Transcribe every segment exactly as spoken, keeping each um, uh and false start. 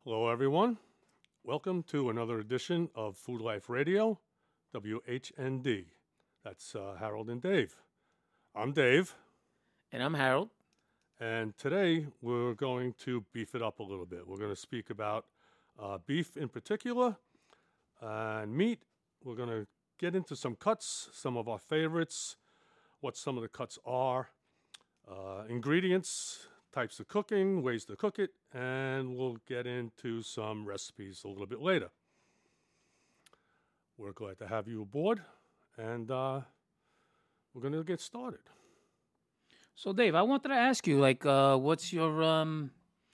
Hello, everyone. Welcome to another edition of Food Life Radio, W H N D. That's uh, Harold and Dave. I'm Dave, And I'm Harold. and today we're going to beef it up a little bit. We're going to speak about uh, beef in particular and meat. We're going to get into some cuts, some of our favorites, what some of the cuts are, uh, ingredients, types of cooking, ways to cook it, and we'll get into some recipes a little bit later. We're glad to have you aboard, and uh, we're going to get started. So, Dave, I wanted to ask you, like, uh, what's your, um,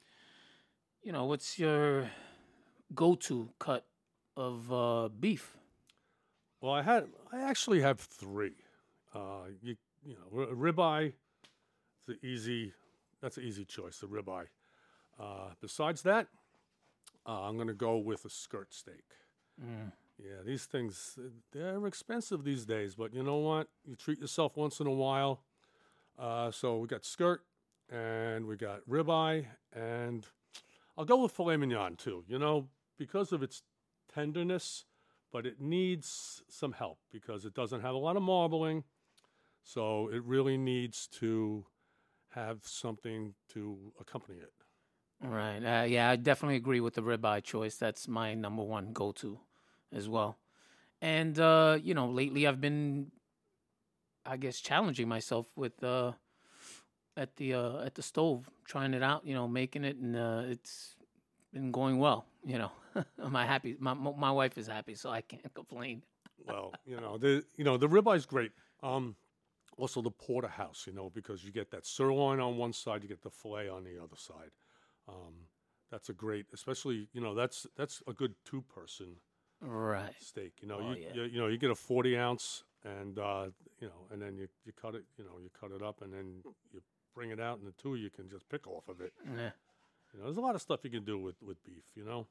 you know, what's your go-to cut of uh, beef? Well, I had, I actually have three. Uh, you, you know, r- ribeye. It's an easy, that's an easy choice. The ribeye. Uh, besides that, uh, I'm going to go with a skirt steak. Mm. Yeah, these things, uh, they're expensive these days, but you know what? You treat yourself once in a while. Uh, so we got skirt and we got ribeye, and I'll go with filet mignon too, you know, because of its tenderness, but it needs some help because it doesn't have a lot of marbling. So it really needs to have something to accompany it. Right. Uh, yeah, I definitely agree with the ribeye choice. That's my number one go-to as well. And, uh, you know, lately I've been, I guess, challenging myself with uh, at the uh, at the stove, trying it out, you know, making it, and uh, it's been going well. You know, my happy, my my wife is happy, so I can't complain. Well, you know, the you know, the ribeye's great. Um, also the porterhouse, you know, because you get that sirloin on one side, you get the filet on the other side. Um, that's a great, especially, you know, that's that's a good two-person Right. steak. You know, Oh, you, yeah. you you know you get a forty ounce, and uh, you know, and then you, you cut it, you know, you cut it up, and then you bring it out, and the two you can just pick off of it. Yeah. You know, there's a lot of stuff you can do with with beef. You know.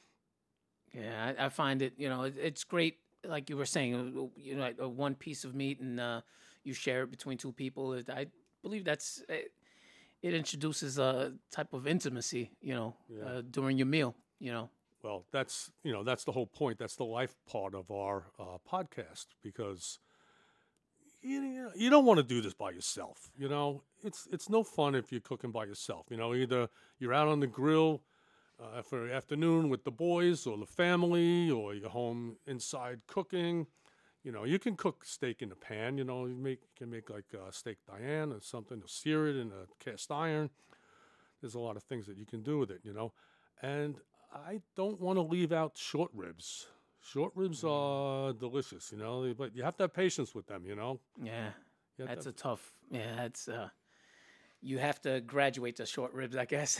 Yeah, I, I find it, you know, it, it's great. Like you were saying, uh, you know, like, uh, one piece of meat and uh, you share it between two people. It, I believe that's it, it introduces a type of intimacy, you know, Yeah. uh, during your meal. You know. Well, that's you know that's the whole point. That's the life part of our uh, podcast because you you don't want to do this by yourself. You know, it's it's no fun if you're cooking by yourself. You know, either you're out on the grill uh, for the afternoon with the boys or the family, or you're home inside cooking. You know, you can cook steak in the pan. You know, you make you can make like uh, steak Diane or something, or sear it in a cast iron. There's a lot of things that you can do with it. You know, and I don't want to leave out short ribs. Short ribs are delicious, you know, but you have to have patience with them, you know. Yeah, You have to that's a have- tough. Yeah, that's uh, you have to graduate to short ribs, I guess.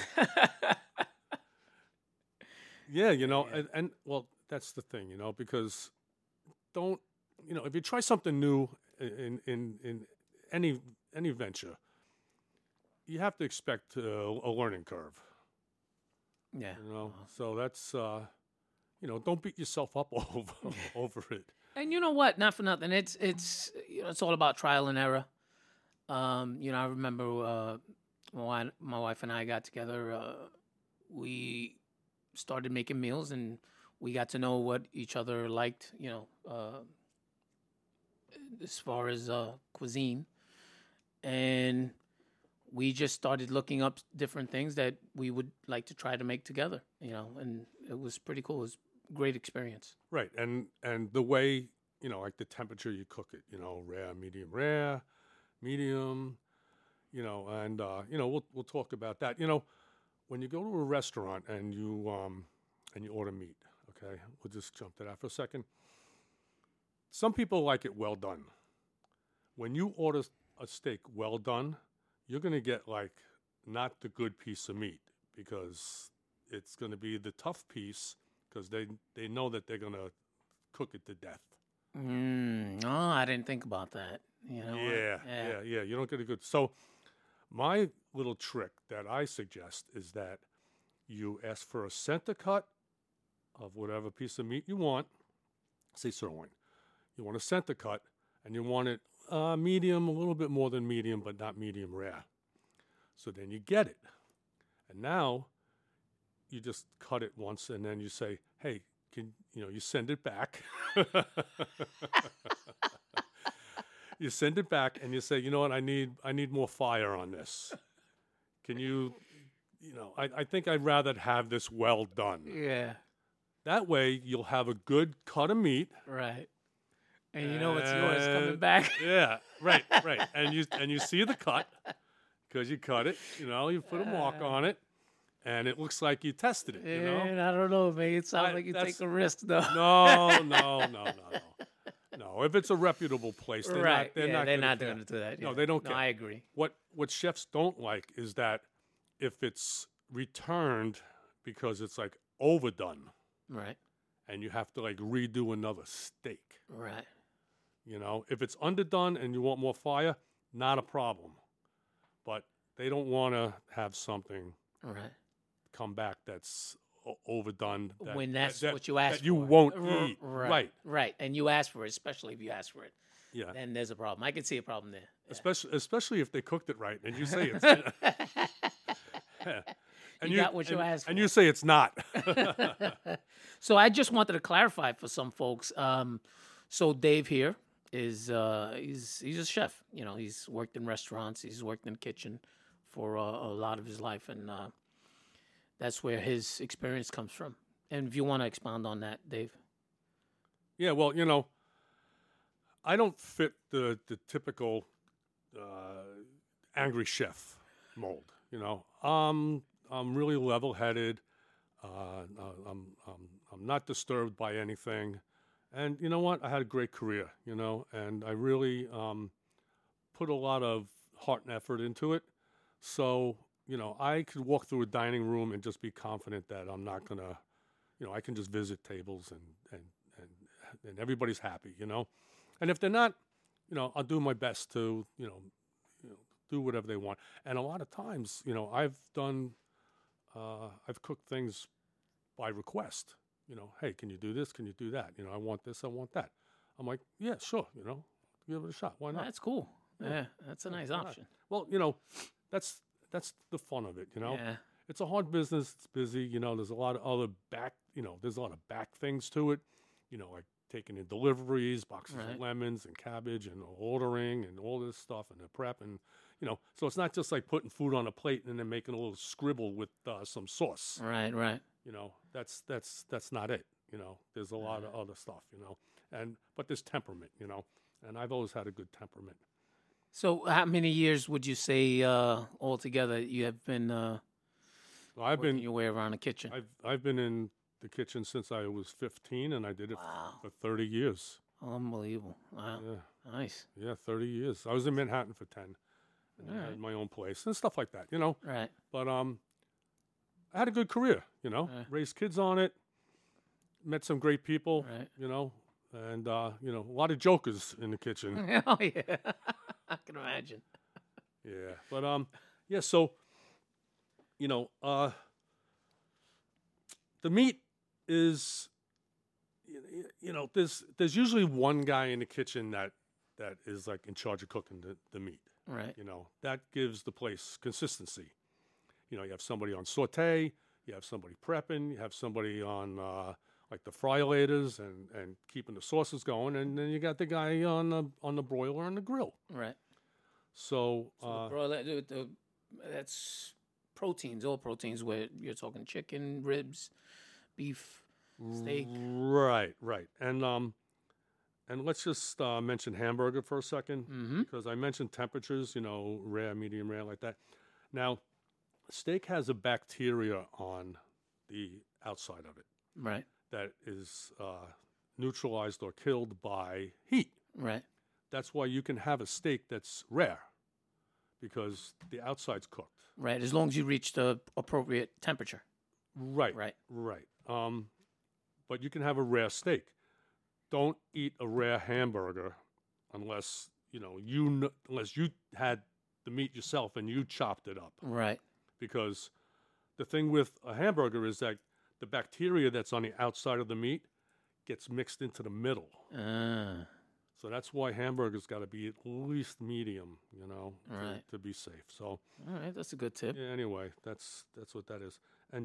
yeah, you know, Yeah. and, and well, that's the thing, you know, because don't, you know, if you try something new in in in any any venture, you have to expect uh, a learning curve, Yeah. you know. Well, So that's, uh, you know, don't beat yourself up over over it. and you know what? Not for nothing. It's it's you know it's all about trial and error. Um, you know, I remember uh, my wi- my wife and I got together. Uh, we started making meals, and we got to know what each other liked. You know, uh, as far as uh, cuisine, and we just started looking up different things that we would like to try to make together. You know, and it was pretty cool. It was a great experience. Right, and and the way, you know, like the temperature you cook it, you know, rare, medium rare, medium, you know, and uh, you know, we'll we'll talk about that. You know, when you go to a restaurant and you um and you order meat, okay, we'll just jump to that for a second. Some people like it well done. When you order a steak well done, you're gonna get like not the good piece of meat because it's gonna be the tough piece because they they know that they're gonna cook it to death. Mm, oh, I didn't think about that. You know what? Yeah, yeah, yeah. You don't get a good. So my little trick that I suggest is that you ask for a center cut of whatever piece of meat you want. Say sirloin. You want a center cut, and you want it uh, medium, a little bit more than medium, but not medium rare. So then you get it, and now you just cut it once, and then you say, "Hey, can you know?" You send it back. You send it back, and you say, "You know what? I need I need more fire on this. Can you, you know? I, I think I'd rather have this well done. Yeah. That way, you'll have a good cut of meat." Right. And you know it's yours coming And- back. Yeah, right, right. And you and you see the cut because you cut it. You know, you put a mark on it, and it looks like you tested it. You know. And I don't know, man. It sounds I- like you that's- take a risk, though. No, no, no, no, no. No, if it's a reputable place, they're right. not. They're yeah, not. they're gonna not care. going to do that. No, yeah. they don't No, care. I agree. What what chefs don't like is that if it's returned because it's like overdone, Right. and you have to like redo another steak. Right. You know, if it's underdone and you want more fire, not a problem. But they don't want to have something Right. come back that's o- overdone. That, When that's that- what you asked that you for. won't R- eat. Right. Right. Right. And you ask for it, especially if you ask for it. Yeah. Then there's a problem. I can see a problem there. Especially, especially if they cooked it right, and you say it's. and You got what you and, asked and for. you say it's not. So I just wanted to clarify for some folks. Um, so Dave here is uh, he's he's a chef. You know, he's worked in restaurants. He's worked in the kitchen for uh, a lot of his life, and uh, that's where his experience comes from. And if you want to expound on that, Dave. Yeah, well, you know, I don't fit the the typical uh, angry chef mold. You know, um, I'm really level-headed. Uh, I'm, I'm I'm not disturbed by anything, and you know what? I had a great career. You know, and I really um, put a lot of heart and effort into it. So you know, I could walk through a dining room and just be confident that I'm not gonna, you know, I can just visit tables and and and and everybody's happy. You know, and if they're not, you know, I'll do my best to, you know, you know, do whatever they want. And a lot of times, you know, I've done, uh, I've cooked things by request. You know, hey, can you do this? Can you do that? You know, I want this. I want that. I'm like, yeah, sure. You know, give it a shot. Why not? That's cool. Yeah. Yeah, that's a nice why not? option. Well, you know, that's that's the fun of it. You know, Yeah. it's a hard business. It's busy. You know, there's a lot of other back. You know, there's a lot of back things to it. You know, like taking in deliveries, boxes Right. of lemons and cabbage, and ordering and all this stuff and the prep and you know. So it's not just like putting food on a plate and then making a little scribble with uh, some sauce. Right. Right. You know, that's that's that's not it. You know, there's a lot of other stuff. You know, and but there's temperament. You know, and I've always had a good temperament. So, how many years would you say uh, altogether you have been uh, Well, I've working been your way around the kitchen? I've I've been in the kitchen since I was fifteen, and I did it Wow. for thirty years. Unbelievable! Wow, Yeah, nice. yeah, thirty years. I was in Manhattan for ten, and I Alright. had my own place and stuff like that. You know, Right. but um, I had a good career. You know, Yeah. raised kids on it, met some great people. Right. You know, and uh, you know, a lot of jokers in the kitchen. Oh yeah, I can imagine. Yeah, but um, yeah. So, you know, uh, the meat is, y- y- you know, there's there's usually one guy in the kitchen that that is like in charge of cooking the, the meat. Right. You know, that gives the place consistency. You know, you have somebody on saute, you have somebody prepping, you have somebody on uh, like the fryolators and and keeping the sauces going, and then you got the guy on the on the broiler and the grill. Right. So, So uh, the broiler, the, the, that's proteins, all proteins. Where you're talking chicken, ribs, beef, steak. Right, right. And um and let's just uh, mention hamburger for a second Mm-hmm. because I mentioned temperatures, you know, rare, medium rare like that. Now, steak has a bacteria on the outside of it Right. that is uh, neutralized or killed by heat. Right. That's why you can have a steak that's rare because the outside's cooked. Right. As long as you reach the appropriate temperature. Right. Right. Right. Um, but you can have a rare steak. Don't eat a rare hamburger unless you know you kn- unless you had the meat yourself and you chopped it up. Right. Because the thing with a hamburger is that the bacteria that's on the outside of the meat gets mixed into the middle. Ah. So that's why hamburgers got to be at least medium, you know, to, Right. to be safe. So All right. That's a good tip. yeah, anyway, that's that's what that is. And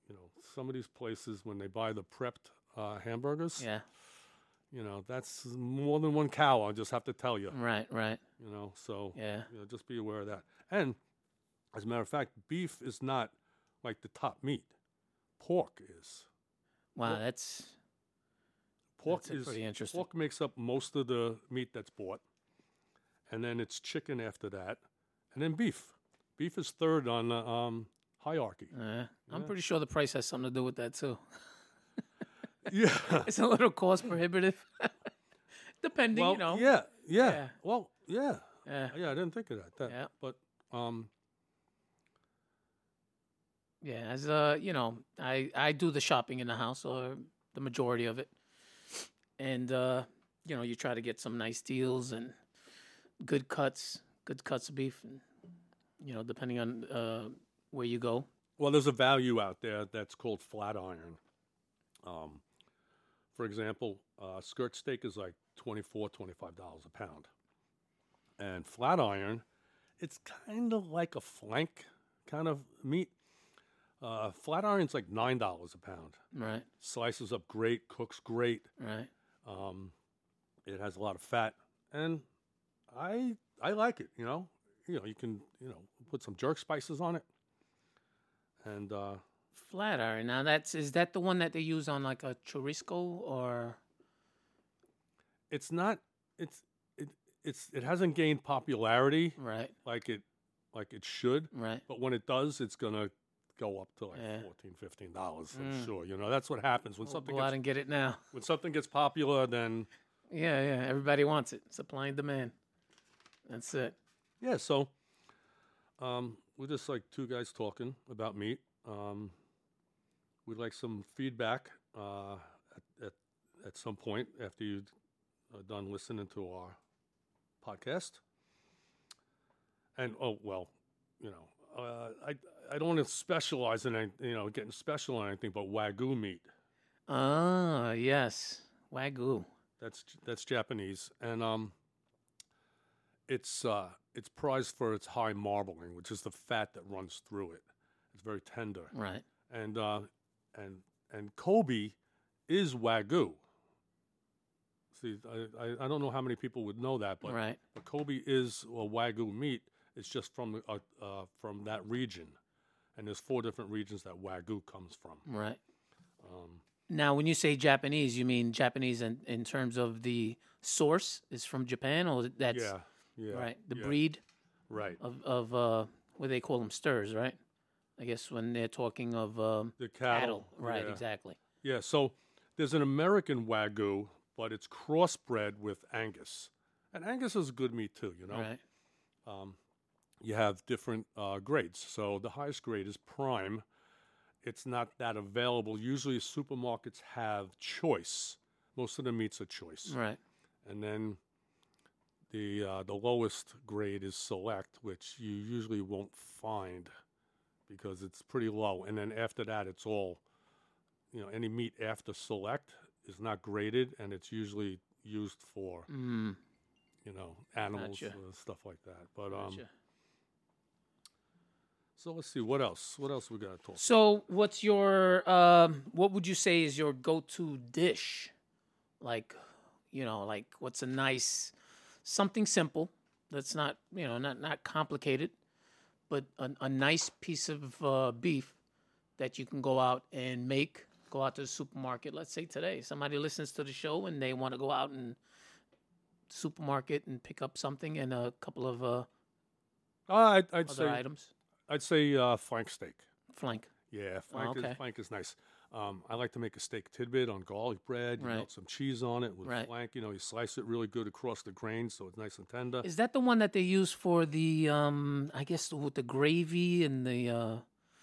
you know, some of these places when they buy the prepped uh, hamburgers, Yeah. you know, that's more than one cow. I just have to tell you, Right. Right. you know. So Yeah. you know, just be aware of that. And as a matter of fact, beef is not like the top meat. Pork is. Wow. Pork, That's pork that's a is pretty interesting. pork makes up most of the meat that's bought, and then it's chicken after that, and then beef. Beef is third on the um, hierarchy. Uh, I'm Yeah. pretty sure the price has something to do with that too. Yeah. It's a little cost prohibitive, depending, Well, you know. yeah, yeah, Yeah. Well, yeah. Yeah. Yeah, I didn't think of that. that Yeah. But um, Yeah, as uh, you know, I I do the shopping in the house, or the majority of it, and uh, you know, you try to get some nice deals and good cuts, good cuts of beef, and you know, depending on uh where you go. well, there's a value out there that's called flat iron. Um, for example, uh, skirt steak is like twenty-four, twenty-five dollars a pound. And flat iron, it's kind of like a flank kind of meat. Uh, flat iron's like nine dollars a pound. Right, Slices up great, cooks great. right. Um, it has a lot of fat, and I I like it. You know, you know, you can you know put some jerk spices on it, and uh, Flat iron. Now that's is that the one that they use on like a churrasco or it's not it's it it's it hasn't gained popularity right, like it like it should, right. but when it does, it's gonna go up to like Yeah. fourteen, fifteen dollars. I'm Mm. sure. You know, that's what happens when We'll something go out gets, and get it now. when something gets popular. Then Yeah, yeah. Everybody wants it. Supply and demand. That's it. yeah, so um, we're just like two guys talking about meat. Um, we'd like some feedback uh, at, at at some point after you're uh, done listening to our podcast. And oh well, you know, uh, I I don't want to specialize in any, you know getting special on anything, but Wagyu meat. Ah, yes. Wagyu. That's that's Japanese, and um, it's uh, it's prized for its high marbling, which is the fat that runs through it. It's very tender, Right. and uh, and and Kobe is Wagyu. See, I, I, I don't know how many people would know that, but, Right. but Kobe is a Wagyu meat. It's just from the, uh, uh, from that region, and there's four different regions that Wagyu comes from. Right. Um, Now, when you say Japanese, you mean Japanese in, in terms of the source is from Japan, or that's yeah, yeah, right? The yeah, breed right. of of uh, what they call them stirs, right? I guess when they're talking of um, The cattle, right? yeah. Exactly. Yeah, so there's an American Wagyu, but it's crossbred with Angus, and Angus is good meat too. You know, Right. um, you have different uh, grades. So the highest grade is prime. It's not that available. Usually, supermarkets have choice. Most of the meats are choice, Right. and then the uh, the lowest grade is select, which you usually won't find because it's pretty low. And then after that, it's all, you know, any meat after select is not graded, and it's usually used for, Mm, you know, animals, Gotcha. uh, stuff like that. But um, gotcha. so let's see what else. What else we got to talk? So, what's your um, what would you say is your go-to dish? Like, you know, like what's a nice something simple that's not you know not not complicated, but a, a nice piece of uh, beef that you can go out and make. Go out to the supermarket. Let's say today somebody listens to the show and they want to go out and supermarket and pick up something and a couple of uh, Uh, I'd, I'd other say items. I'd say uh, flank steak. Flank. Yeah, flank, okay. is, flank is nice. Um, I like to make a steak tidbit on garlic bread. You Right. melt some cheese on it with Right. flank. You know, you slice it really good across the grain so it's nice and tender. Is that the one that they use for the um I guess with the gravy and the uh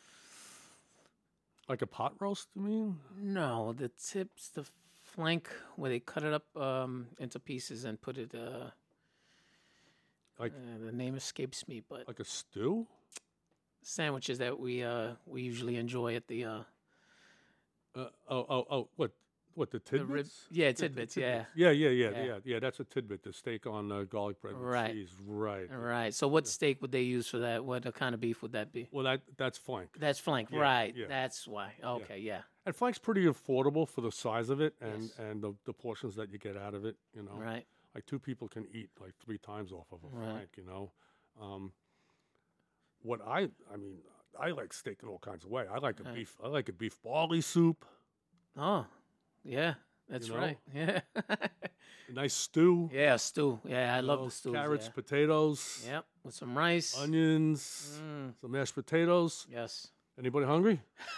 Like a pot roast, you mean? no, the tips, the flank where they cut it up um into pieces and put it uh Like uh, the name escapes me, but like a stew? sandwiches that we uh we usually enjoy at the uh Uh, oh, oh, oh, what? what the The rib, tidbits? yeah, The- the tidbits, yeah. Yeah, yeah, yeah, Yeah. yeah, yeah. That's a tidbit. The steak on uh, garlic bread with Right. cheese. Right. All right. So what steak would they use for that? What kind of beef would that be? Well, that that's flank. That's flank, Yeah, right? yeah. That's why. Okay, yeah. And flank's pretty affordable for the size of it and Yes. and the, the portions that you get out of it. You know, Right. like two people can eat like three times off of a Right. flank. You know, um, what I I mean, I like steak in all kinds of way. I like a Right. beef. I like a beef barley soup. Oh, yeah. That's know? right. Yeah. A nice stew. yeah, stew. Yeah, I you love know, the stews. Carrots, yeah. potatoes, Yep, with some rice. onions, Mm, some mashed potatoes. yes. Anybody hungry?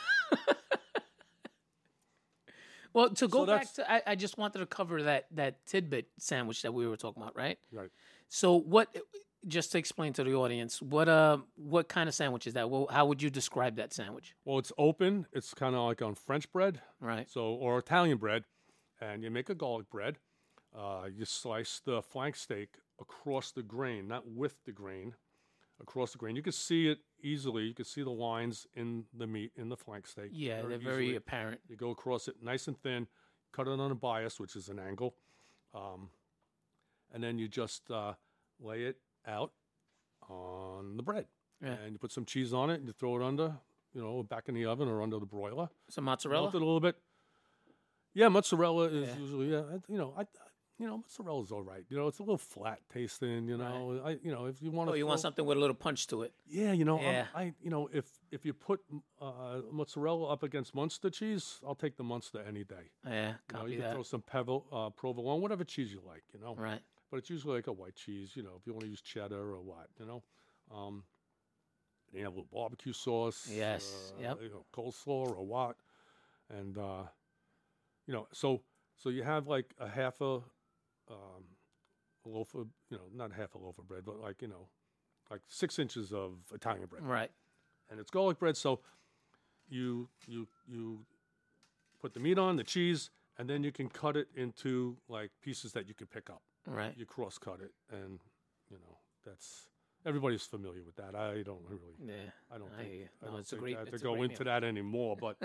Well, to go So back that's- to, I, I just wanted to cover that that tidbit sandwich that we were talking about, right? Right. So, what? Just to explain to the audience, what uh, what kind of sandwich is that? Well, how would you describe that sandwich? Well, it's open. It's kind of like on French bread. Right. So, or Italian bread, and you make a garlic bread. Uh, you slice the flank steak across the grain, not with the grain, across the grain. You can see it easily. You can see the lines in the meat in the flank steak. Yeah, they're very easily. apparent. You go across it nice and thin, cut it on a bias, which is an angle, um, and then you just uh, lay it out on the bread. Yeah. And you put some cheese on it, and you throw it under, you know, back in the oven or under the broiler. Some mozzarella. Melt it a little bit. Yeah, mozzarella is Yeah. usually yeah. I- You know, I, you know, mozzarella's all right. You know, it's a little flat tasting. You know, I, you know, if you want Oh, to, you want something with a little punch to it. Yeah, you know, I'm- Yeah. I, you know, if if you put uh, mozzarella up against Munster cheese, I'll take the Munster any day. Yeah, You know, copy you can that. throw some Pevil, uh, provolone, whatever cheese you like. You know, Right. but it's usually like a white cheese. You know, if you want to use cheddar or what, you know. Um, and you have a little barbecue sauce. Yes, Uh, yep. You know, coleslaw or what, and uh, you know, so so you have like a half a, um, a loaf of, you know, not half a loaf of bread, but like, you know, like six inches of Italian bread, Right. and it's garlic bread. So you you you put the meat on the cheese, and then you can cut it into like pieces that you can pick up. Right. You cross cut it, and you know that's everybody's familiar with that. I don't really, Yeah. I don't I think, hear you. I No, don't it's a think great- I have to it's a go great into meal. that anymore. But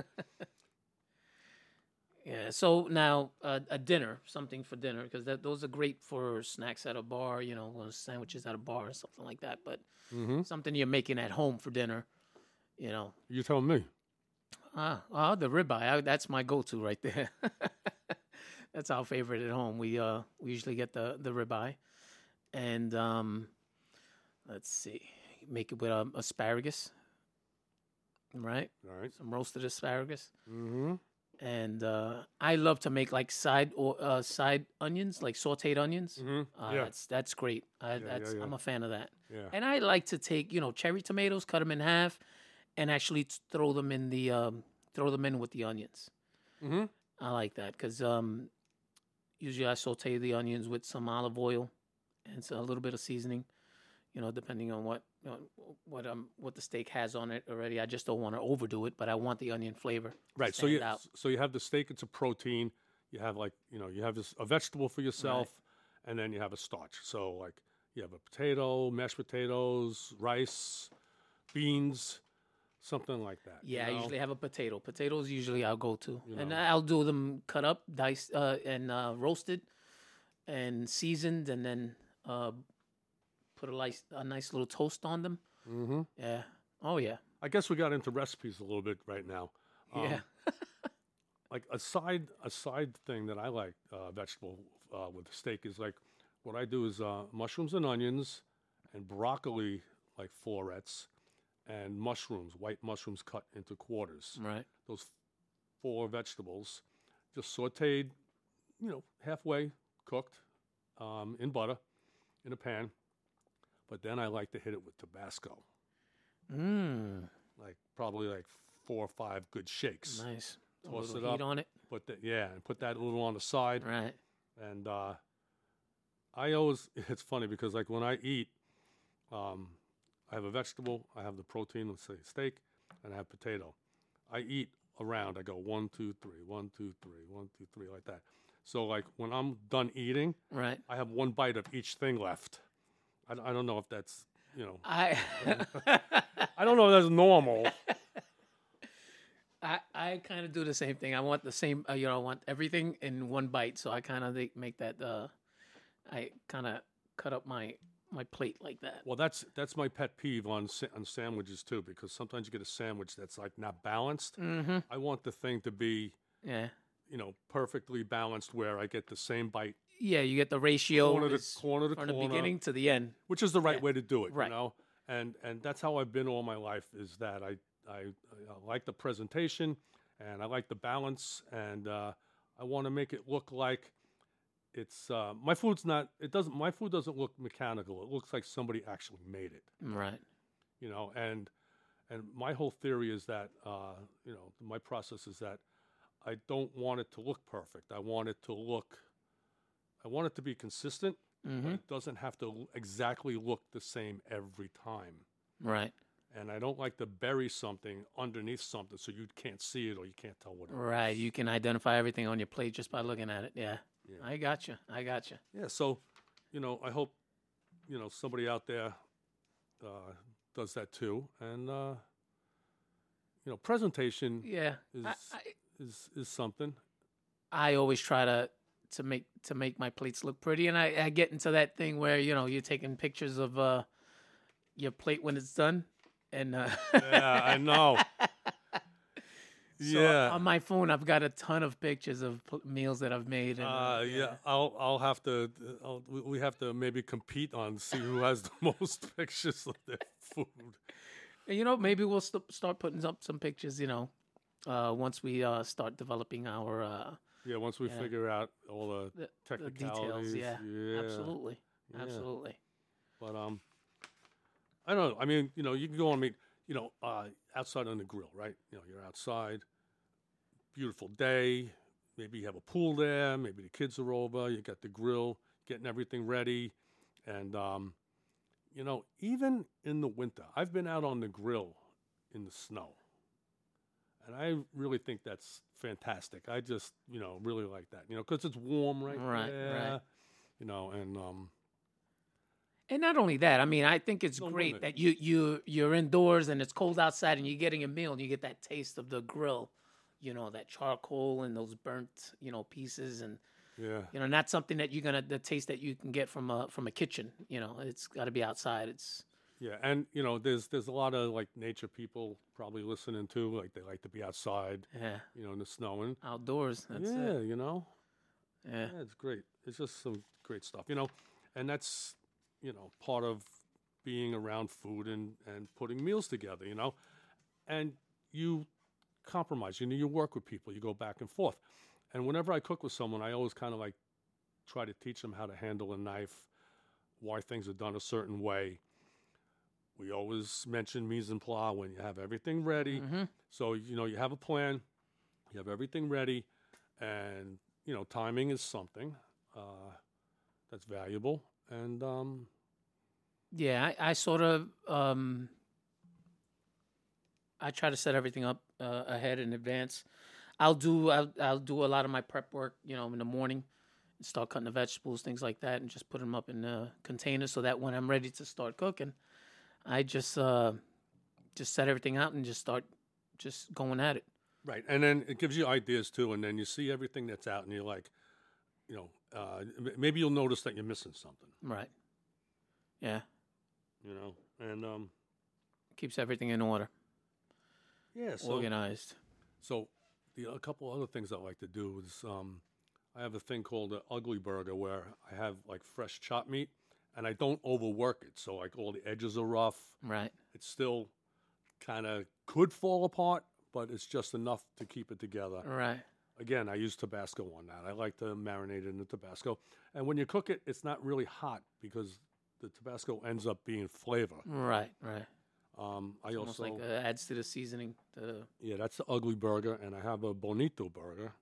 Yeah. So now uh, a dinner, something for dinner, because that those are great for snacks at a bar. You know, or sandwiches at a bar or something like that. But Mhm. something you're making at home for dinner. You know. you tell me. Ah, ah, the ribeye. I, that's my go-to right there. That's our favorite at home. We uh we usually get the the ribeye, and um, let's see, make it with um, asparagus, right? All right. Some roasted asparagus, Mm-hmm. and uh, I love to make like side or uh, side onions, like sautéed onions. Mm-hmm. Uh, yeah. That's that's great. I, yeah, that's yeah. I'm a fan of that. Yeah. And I like to take, you know, cherry tomatoes, cut them in half, and actually t- throw them in the um, throw them in with the onions. Mm-hmm. I like that because um, usually I saute the onions with some olive oil and so a little bit of seasoning. You know, depending on what you know, what um what the steak has on it already. I just don't want to overdo it, but I want the onion flavor. to Right. So stand you out. so you have the steak. It's a protein. You have like you know you have this, a vegetable for yourself, and then you have a starch. So like you have a potato, mashed potatoes, rice, beans, something like that. you Yeah, I know? usually have a potato. Potatoes usually I'll go to, You and know. I'll do them cut up, diced, uh, and uh, roasted, and seasoned, and then uh, put a nice a nice little toast on them. Mm-hmm. Yeah. Oh yeah. I guess we got into recipes a little bit right now. Um, Yeah. Like a side a side thing that I like uh, vegetable uh, with steak is like what I do is uh, mushrooms and onions and broccoli like florets and mushrooms, white mushrooms cut into quarters. Right. Those four vegetables just sautéed, you know, halfway cooked um, in butter in a pan. But then I like to hit it with Tabasco, Mmm. like probably like four or five good shakes. Nice. A Toss little it heat up. on it. Put that, yeah, and put that a little on the side. Right. And uh, I always, it's funny because like when I eat, um, I have a vegetable, I have the protein, let's say steak, and I have potato. I eat around, I go one, two, three, one, two, three, one, two, three, like that. So like when I'm done eating, Right. I have one bite of each thing left. I, I don't know if that's, you know, I I don't know if that's normal. I I, I kind of do the same thing. I want the same, uh, you know, I want everything in one bite. So I kind of make that, uh, I kind of cut up my, my plate like that. Well, that's that's my pet peeve on sa- on sandwiches too, because sometimes you get a sandwich that's like not balanced. Mm-hmm. I want the thing to be, Yeah. you know, perfectly balanced where I get the same bite Yeah, you get the ratio corner to is corner to from corner, the beginning to the end. which is the right Yeah. way to do it, Right. you know. And and that's how I've been all my life. Is that I I, I like the presentation and I like the balance, and uh, I want to make it look like it's uh, my food's not. It doesn't. My food doesn't look mechanical. It looks like somebody actually made it, Right. you know. And and my whole theory is that uh, you know my process is that I don't want it to look perfect. I want it to look. I want it to be consistent. Mm-hmm. But it doesn't have to l- exactly look the same every time. Right. And I don't like to bury something underneath something so you can't see it or you can't tell what it is. Right. You can identify everything on your plate just by looking at it. Yeah. Yeah. I got you. I got you. Yeah, so, you know, I hope, you know, somebody out there uh, does that too. And, uh, you know, presentation Yeah. is, I, I, is is something. I always try to to make to make my plates look pretty, and I, I get into that thing where you know you're taking pictures of uh, your plate when it's done, and uh, Yeah, I know. so yeah. on my phone I've got a ton of pictures of pl- meals that I've made. And, Uh, yeah, I'll I'll have to I'll, we we have to maybe compete on see who has the most pictures of their food. And, you know, maybe we'll st- start putting up some pictures. You know, uh, once we uh, start developing our uh, Yeah, once we Yeah. figure out all the the, the technicalities. details. Yeah, yeah, absolutely, yeah. absolutely. But um, I don't know. I mean, you know, you can go on. I mean, you know, uh, outside on the grill, right? You know, you're outside, beautiful day. Maybe you have a pool there. Maybe the kids are over. You got the grill, getting everything ready, and um, you know, even in the winter, I've been out on the grill in the snow, and I really think that's fantastic. I just, you know, really like that. You know, because it's warm right, Right, there. right. You know, and um, And not only that, I mean, I think it's No great limit. that you you you're indoors and it's cold outside and you're getting a meal and you get that taste of the grill, you know, that charcoal and those burnt, you know, pieces, and yeah. you know, not something that you're gonna the taste that you can get from a from a kitchen. You know, it's got to be outside. It's Yeah, and you know, there's there's a lot of like nature people probably listening too. Like they like to be outside, yeah, you know, in the snow and outdoors. That's yeah, it. you know, Yeah, yeah, it's great. It's just some great stuff, you know, and that's you know part of being around food and and putting meals together, you know, and you compromise. You know, you work with people, you go back and forth, and whenever I cook with someone, I always kind of like try to teach them how to handle a knife, why things are done a certain way. We always mention mise en place when you have everything ready. hmm So, you know, you have a plan, you have everything ready, and, you know, timing is something uh, that's valuable. And, um, yeah. I, I sort of um, I try to set everything up uh, ahead in advance. I'll do I'll, I'll do a lot of my prep work, you know, in the morning. Start cutting the vegetables, things like that, and just put them up in a container so that when I'm ready to start cooking, I just uh, just set everything out and just start just going at it. right. And then it gives you ideas too. And then you see everything that's out, and you're like, you know, uh, m- maybe you'll notice that you're missing something, Right. Yeah. you know. And, um, Keeps everything in order, yeah, so, organized. so the, a couple other things I like to do is, um, I have a thing called an ugly burger where I have like fresh chopped meat and I don't overwork it. So like all the edges are rough. Right. It's still kind of could fall apart, but it's just enough to keep it together. Right. Again, I use Tabasco on that. I like to marinate it in the Tabasco. And when you cook it, it's not really hot because the Tabasco ends up being flavor. Right. Right. Um, I Almost also, like uh, adds to the seasoning. To the, yeah, that's the ugly burger. And I have a bonito burger,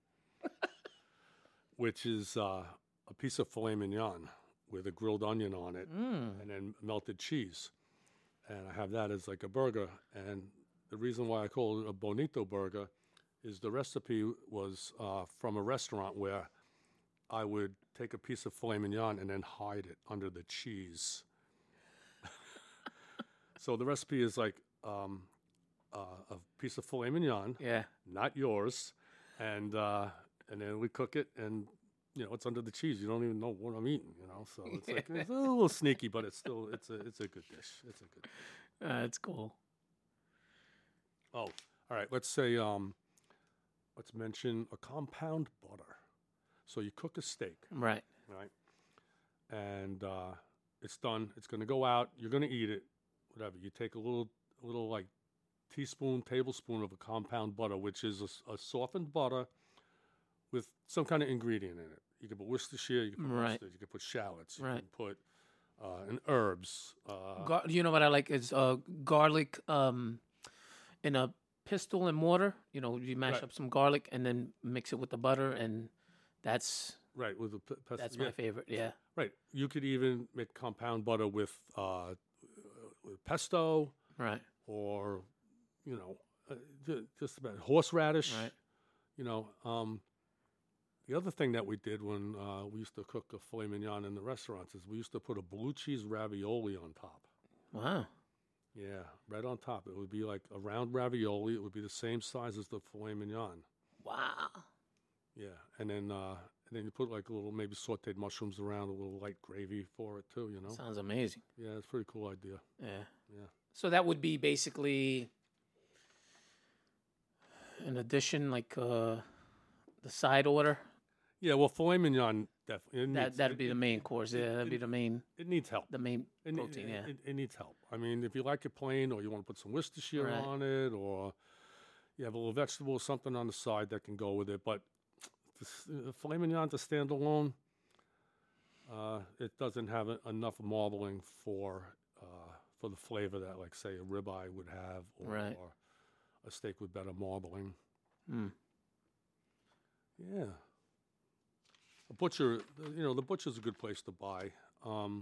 which is uh, a piece of filet mignon with a grilled onion on it mm, and then melted cheese. And I have that as like a burger. And the reason why I call it a bonito burger is the recipe was uh, from a restaurant where I would take a piece of filet mignon and then hide it under the cheese. So the recipe is like um, uh, a piece of filet mignon, Yeah. not yours, and uh, and then we cook it, and you know it's under the cheese. You don't even know what I'm eating, you know. So it's like it's a little sneaky, but it's still it's a it's a good dish. It's a good dish. Uh, that's cool. Oh, all right. Let's say um, let's mention a compound butter. So you cook a steak, Right. right? And uh, it's done. It's going to go out. You're going to eat it. Whatever. You take a little, a little like teaspoon, tablespoon of a compound butter, which is a, s- a softened butter with some kind of ingredient in it. You can put Worcestershire. You can put Right. mustard. You can put shallots. You Right. can put uh, and herbs. Uh, Gar- you know what I like is uh, garlic um, in a pestle and mortar. You know, you mash Right. up some garlic and then mix it with the butter, and that's right with the pe- pestle. that's yeah. my favorite. Yeah. Right. You could even make compound butter with uh, with pesto Right. or, you know, uh, ju- just about horseradish. Right. You know, um, the other thing that we did when uh, we used to cook a filet mignon in the restaurants is we used to put a blue cheese ravioli on top. Wow. Yeah, right on top. It would be like a round ravioli. It would be the same size as the filet mignon. Wow. Yeah, and then uh, and then you put like a little maybe sautéed mushrooms around, a little light gravy for it too. You know. Sounds amazing. Yeah, it's a pretty cool idea. Yeah. Yeah. So that would be basically an addition, like uh, the side order. Yeah, well, filet mignon definitely. It That needs, that'd it, be the main course. Yeah, that'd be it- the main it needs help. the main It, ne- protein. Yeah. it, it needs help. I mean, if you like it plain, or you want to put some Worcestershire Right. on it, or you have a little vegetable or something on the side that can go with it. But the s- uh, filet mignon to stand alone, uh, it doesn't have a, enough marbling for uh, for the flavor that, like, say, a ribeye would have, or, Right. or a steak with better marbling. Mm. Yeah. A butcher, you know, the butcher's a good place to buy. Um,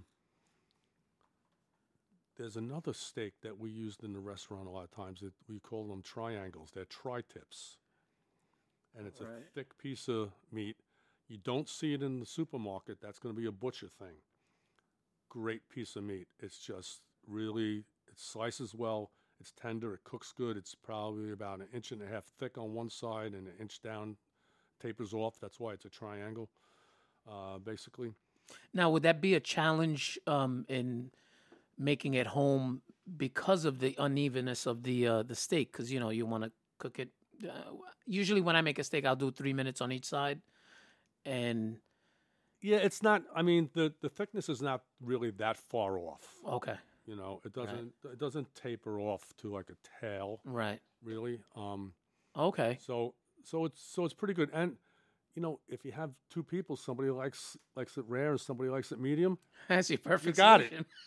there's another steak that we used in the restaurant a lot of times. That we call them triangles. They're tri-tips. And it's Right. a thick piece of meat. You don't see it in the supermarket. That's going to be a butcher thing. Great piece of meat. It's just really, it slices well. It's tender. It cooks good. It's probably about an inch and a half thick on one side and an inch down, tapers off. That's why it's a triangle, uh, basically. Now, would that be a challenge um, in making it home because of the unevenness of the uh, the steak? Because you know you want to cook it. Uh, usually, when I make a steak, I'll do three minutes on each side, and Yeah, it's not. I mean, the the thickness is not really that far off. okay, You know, it doesn't it doesn't taper off to like a tail, right, really. Um, okay, so so it's so it's pretty good. And you know, if you have two people, somebody likes likes it rare and somebody likes it medium. that's your perfect. got it. solution.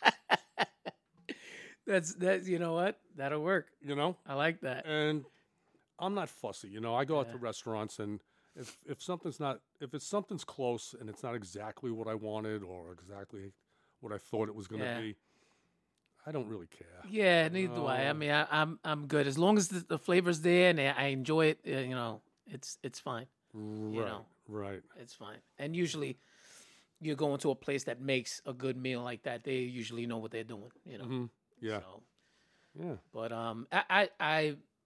that's that's you know what that'll work. You know, I like that. and I'm not fussy. You know, I go out Yeah. to restaurants, and if if something's not if it's something's close and it's not exactly what I wanted or exactly what I thought it was going to Yeah. be, I don't really care. Yeah, neither do I. I No. mean, I, I'm I'm good as long as the, the flavor's there and I I enjoy it. uh, You know, it's it's fine. Right, know. right. It's fine. And usually, you're going to a place that makes a good meal like that. They usually know what they're doing. You know. hmm Yeah, So, yeah. but um, I, I, I,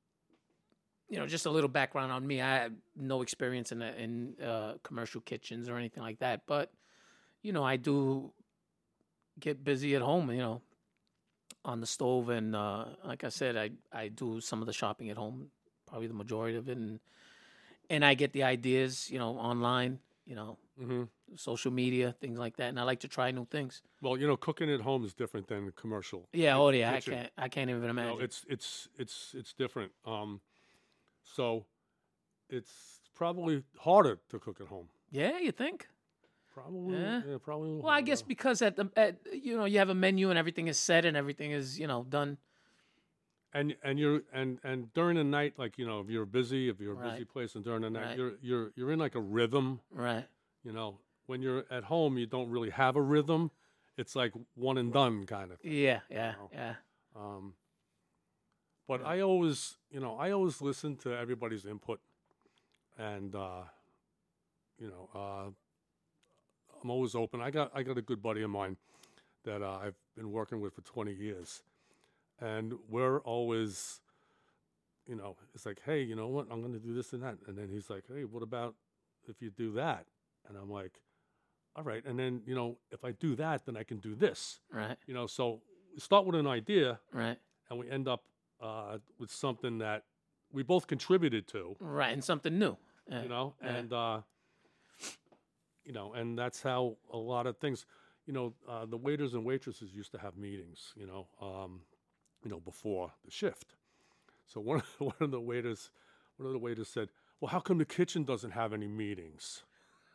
you know, just a little background on me. I have no experience in a, in uh, commercial kitchens or anything like that. But you know, I do get busy at home. You know, on the stove, and uh, like I said, I I do some of the shopping at home, probably the majority of it, and and I get the ideas, you know, online, you know, hmm social media, things like that, and I like to try new things. Well, you know, cooking at home is different than commercial. Yeah, ki- oh yeah, I kitchen. can't, I can't even You know, imagine. it's it's it's it's different. Um, so it's probably harder to cook at home. Yeah, you think? Probably, Yeah. yeah, probably. a little Well, I guess harder. because at the, at, you know, you have a menu and everything is set and everything is, you know, done. and and you're and and during the night, like, you know, if you're busy, if you're a busy Right. place, and during the night, Right. you're you're you're in like a rhythm. Right. You know, when you're at home, you don't really have a rhythm. It's like one and done kind of thing. Yeah, yeah, know. yeah. Um, but Yeah. I always, you know, I always listen to everybody's input, and uh, you know, uh, I'm always open. I got I got a good buddy of mine that uh, I've been working with for twenty years, and we're always you know, it's like, hey, you know what? I'm going to do this and that. And then he's like, hey, what about if you do that? And I'm like, all right. And then, you know, if I do that, then I can do this. Right. You know, so we start with an idea Right. and we end up uh, with something that we both contributed to. Right. And something new. Yeah. You know, Yeah. and, uh, you know, and that's how a lot of things, you know, uh, the waiters and waitresses used to have meetings, you know, um, you know, before the shift. So one of, one of the waiters, one of the waiters said, well, how come the kitchen doesn't have any meetings?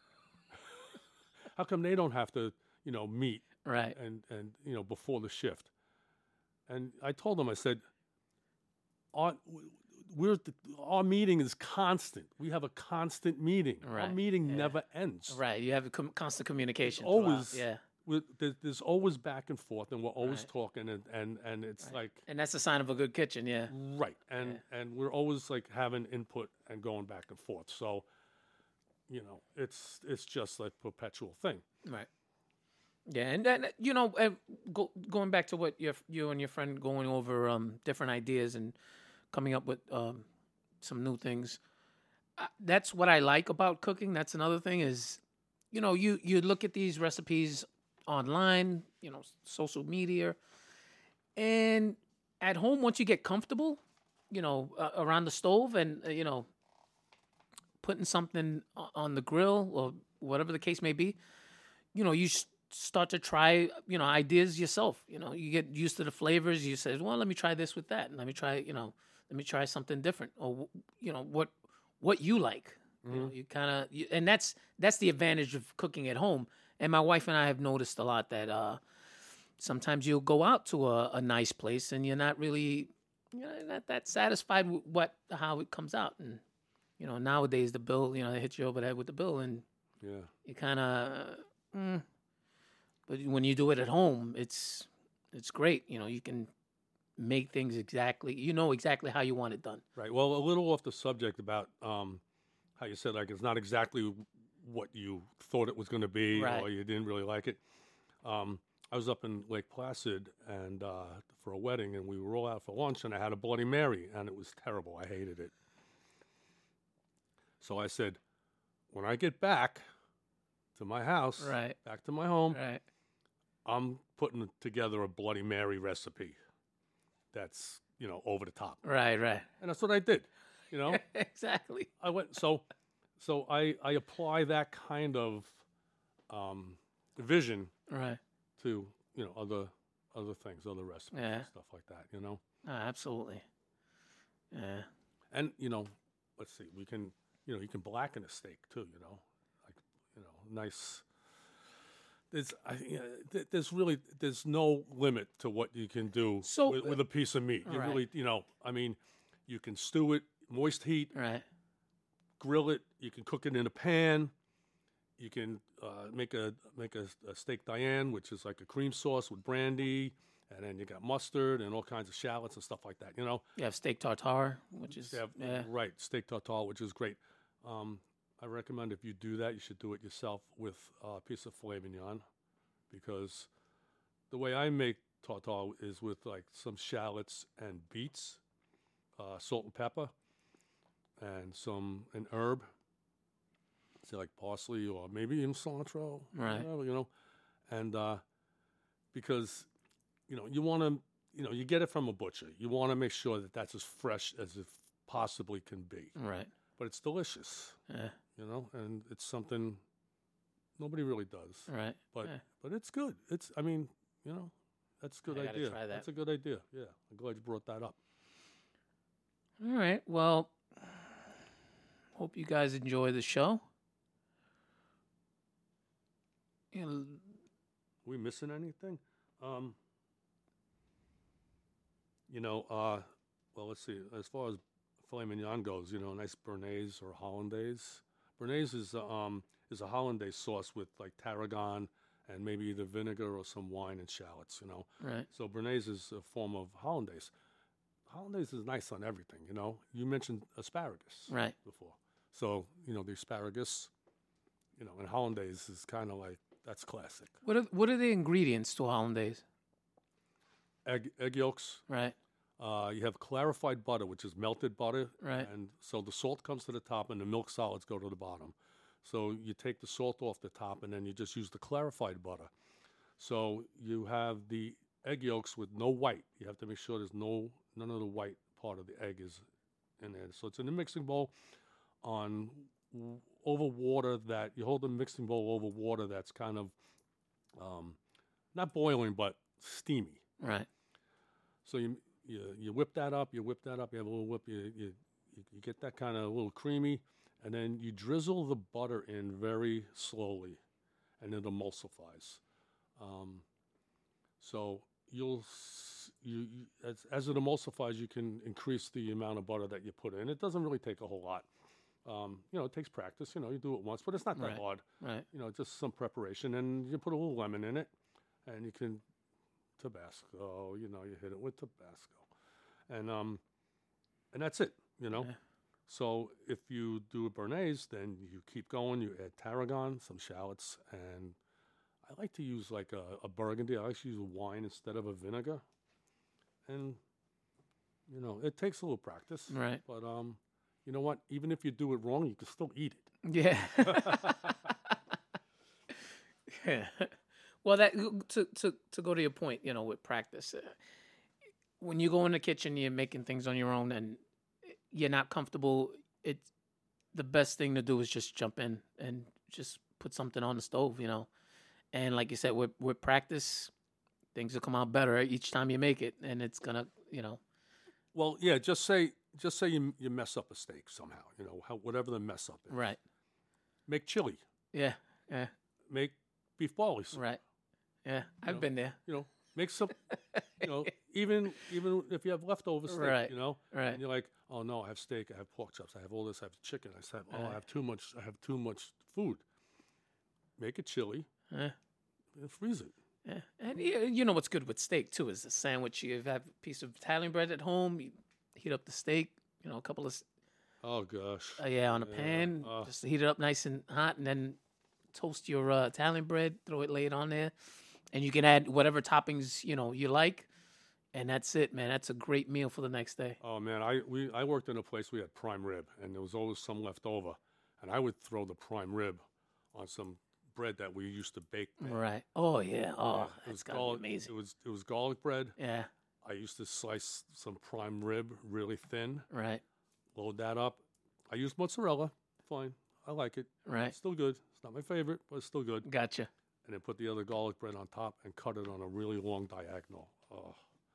How come they don't have to, you know, meet Right. and, and, you know, before the shift? And I told him, I said, our, we're, the, our meeting is constant. We have a constant meeting. Our Right, meeting yeah. never ends. Right. You have a com- constant communication. It's always, throughout. Yeah. we're, there, there's always back and forth, and we're always Right. talking, and, and, and it's Right. like, And that's a sign of a good kitchen. Yeah. right. And, and we're always like having input and going back and forth. So, you know, it's, it's just like perpetual thing. Right. Yeah, and then you know, uh, go, going back to what your you and your friend going over um, different ideas and coming up with um, some new things. Uh, that's what I like about cooking. That's another thing is, you know, you you look at these recipes online, you know, social media, and at home once you get comfortable, you know, uh, around the stove and uh, you know, putting something o- on the grill or whatever the case may be, you know, you s- start to try, you know, ideas yourself. You know, you get used to the flavors. You say, well, let me try this with that, and let me try, you know, let me try something different, or you know, what what you like. You know, you kind of, and that's that's the advantage of cooking at home. And my wife and I have noticed a lot that uh, sometimes you'll go out to a, a nice place and you're not really, you know, not that satisfied with what how it comes out. And you know, nowadays the bill, you know, they hit you over the head with the bill, and Yeah. you kind of. Mm, but when you do it at home, it's it's great. You know, you can make things exactly. You know exactly how you want it done. Right. Well, a little off the subject about um, how you said like it's not exactly what you thought it was going to be, Right. or you didn't really like it. Um, I was up in Lake Placid and uh, for a wedding, and we were all out for lunch, and I had a Bloody Mary, and it was terrible. I hated it. So I said, when I get back to my house, Right. back to my home, Right. I'm putting together a Bloody Mary recipe that's, you know, over the top. Right. Right. And that's what I did, you know. Exactly. I went so, so I I apply that kind of um, vision Right. to you know other other things, other recipes, Yeah. and stuff like that. You know, Oh, absolutely. Yeah. and you know, let's see, we can you know you can blacken a steak too. You know, like you know, nice. There's I you know, th- there's really there's no limit to what you can do So, with, with a piece of meat. You right. really you know I mean, you can stew it, moist heat, Right. grill it. You can cook it in a pan. You can uh, make a make a, a steak Diane, which is like a cream sauce with brandy, and then you got mustard and all kinds of shallots and stuff like that. You know, You have steak tartare, which is You have- yeah. right, steak tartare, which is great. Um, I recommend if you do that, you should do it yourself with a piece of filet mignon, because the way I make tartare is with like some shallots and beets, uh, salt and pepper, and some an herb. Say like parsley or maybe even cilantro, Right. whatever, you know, and uh, because you know you want to, you know, you get it from a butcher. You want to make sure that that's as fresh as it possibly can be, Right. but it's delicious, Yeah. you know, and it's something nobody really does, Right. but yeah. but it's good. It's I mean, you know, that's a good I gotta idea. try that. That's a good idea. Yeah, I'm glad you brought that up. All right. Well, hope you guys enjoy the show. You know, we missing anything? Um, you know, uh, well, let's see. As far as filet mignon goes, you know, a nice béarnaise or hollandaise. Béarnaise is uh, um is a hollandaise sauce with like tarragon and maybe either vinegar or some wine and shallots. You know, right. so béarnaise is a form of hollandaise. Hollandaise is nice on everything. You know, you mentioned asparagus Right. before, so you know the asparagus. You know, and hollandaise is kind of like that's classic. What are what are the ingredients to hollandaise? Egg egg yolks. Right. Uh, you have clarified butter, which is melted butter, Right. and so the salt comes to the top, and the milk solids go to the bottom. So you take the salt off the top, and then you just use the clarified butter. So you have the egg yolks with no white. You have to make sure there's no none of the white part of the egg is in there. So it's in a mixing bowl on w- over water that you hold the mixing bowl over water that's kind of um, not boiling but steamy. Right. So you, you you whip that up. You whip that up. You have a little whip. You you, you get that kind of a little creamy, and then you drizzle the butter in very slowly, and it emulsifies. Um, so you'll s- you, you as as it emulsifies, you can increase the amount of butter that you put in. It doesn't really take a whole lot. Um, you know, it takes practice. You know, you do it once, but it's not that Right. hard. Right. You know, just some preparation, and you put a little lemon in it, and you can Tabasco. You know, you hit it with Tabasco, and um, and that's it. You know. Yeah. So if you do a béarnaise, then you keep going. You add tarragon, some shallots, and I like to use like a, a burgundy. I like to use wine instead of a vinegar, and you know it takes a little practice. Right. But um, you know what? Even if you do it wrong, you can still eat it. Yeah. Yeah. Well, that to to to go to your point, you know, with practice, uh, when you go in the kitchen, you're making things on your own, and you're not comfortable. It's the best thing to do is just jump in and just put something on the stove, you know. And like you said, with with practice, things will come out better each time you make it, and it's gonna, you know. Well, yeah. Just say, just say you you mess up a steak somehow. You know, how, whatever the mess up is. Right. Make chili. Yeah. Yeah. Make beef barley soup. Right. Yeah. I've know, been there. You know, make some. You know, even even if you have leftover steak, Right. you know, Right. and you're like, oh no, I have steak, I have pork chops, I have all this, I have chicken, I said, oh, I Right. have too much, I have too much food. Make it chili Yeah. and freeze it. Yeah, and you, you know what's good with steak too is the sandwich. You have a piece of Italian bread at home. You heat up the steak. You know, a couple of s- Oh gosh. uh, yeah on a Yeah, pan. uh. Just heat it up nice and hot, and then toast your uh, Italian bread. Throw it, lay it on there, and you can add whatever toppings you know you like, and that's it, man. That's a great meal for the next day. Oh man, I we I worked in a place we had prime rib, and there was always some left over, and I would throw the prime rib on some bread that we used to bake. there. Right. Oh yeah. Oh, Yeah, it that's was gotta garlic, be amazing. It was it was garlic bread. Yeah. I used to slice some prime rib really thin, Right. load that up. I used mozzarella. Fine, I like it. Right. It's still good. It's not my favorite, but it's still good. Gotcha. And then put the other garlic bread on top and cut it on a really long diagonal. Oh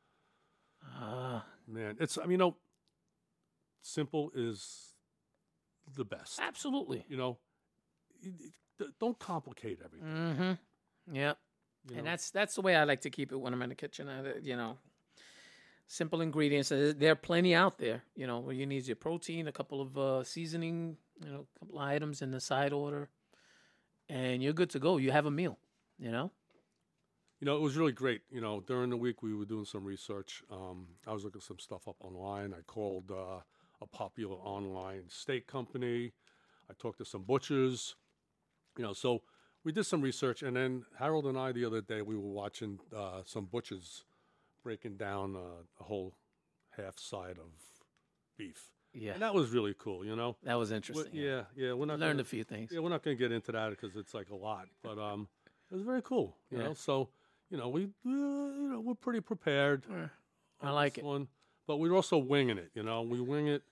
Ah. man, it's I mean, you know, simple is the best. Absolutely. You know, Y- y- d- don't complicate everything. Mm-hmm. Yep. you And know? that's that's the way I like to keep it when I'm in the kitchen. I, you know, simple ingredients. Uh, There are plenty out there. You know, where you need your protein, a couple of uh, seasoning, you know, a couple of items in the side order, and you're good to go. You have a meal. You know. You know, it was really great. You know, during the week we were doing some research. Um, I was looking some stuff up online. I called uh, a popular online steak company. I talked to some butchers. You know, so we did some research, and then Harold and I the other day we were watching uh, some butchers breaking down uh, a whole half side of beef, Yeah. and that was really cool. You know, That was We're- interesting. yeah, yeah, we're not Learned gonna, a few things. yeah, we're not going to get into that because it's like a lot, but um, it was very cool. You Yeah. know, so you know we uh, you know we're pretty prepared. Yeah. I on like this it. one, but we're also winging it. You know, we wing it,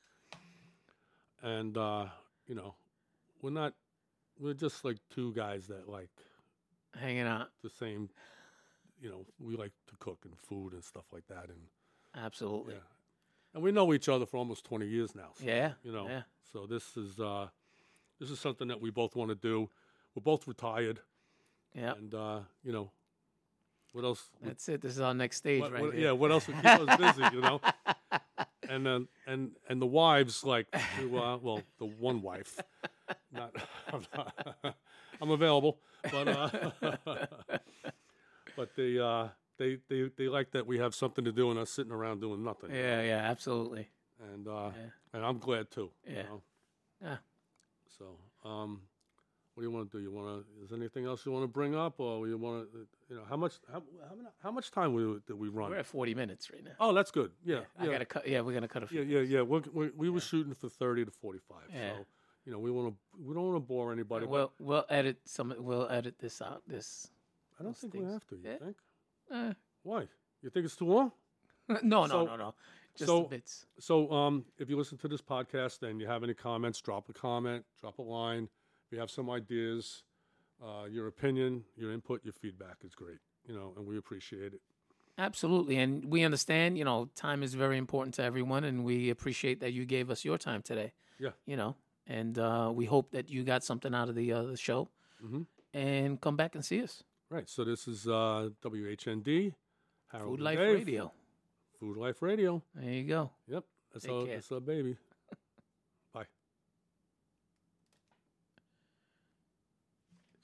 and uh, you know, we're not. We're just like two guys that like Hanging out. the same. You know, we like to cook and food and stuff like that, and Absolutely. yeah, and we know each other for almost twenty years now. So, Yeah. you know, Yeah. so this is uh, this is something that we both want to do. We're both retired, Yeah. and uh, you know, what else? would- That's it. This is our next stage what- right what- here. yeah, what else would keep us busy? You know. And then and and the wives like to, uh, well the one wife not I'm, not, I'm available but uh, but they uh they, they they like that we have something to do and us sitting around doing nothing you Yeah. know? Yeah. Absolutely. and uh Yeah. and I'm glad too you Yeah. know? Yeah. So um What do you want to do? You want to? Is there anything else you want to bring up, or you want to? You know, how much? How how, many- how much time we, did we run? We're at forty minutes right now. Oh, that's good. Yeah, I yeah, gotta cut. Yeah, we're gonna cut a few. yeah, yeah, yeah. We're, we we were shooting for thirty to forty-five. Yeah. So, you know, we want to. We don't want to bore anybody. but We'll we'll edit some. We'll edit this out. This. I don't those think we things. have to. You Yeah. think? Eh. Why? You think it's too long? no, no, So- no, no. Just so- the bits. So, um, if you listen to this podcast and you have any comments, drop a comment, drop a line. If you have some ideas, uh, your opinion, your input, your feedback is great. You know, and we appreciate it. Absolutely, and we understand. You know, time is very important to everyone, and we appreciate that you gave us your time today. Yeah. You know, and uh, we hope that you got something out of the uh, the show, Mhm. and come back and see us. Right. So this is uh, W H N D, Harold Food and Life Dave. Radio. Food Life Radio. There you go. Yep. That's Take our, care. that's our baby.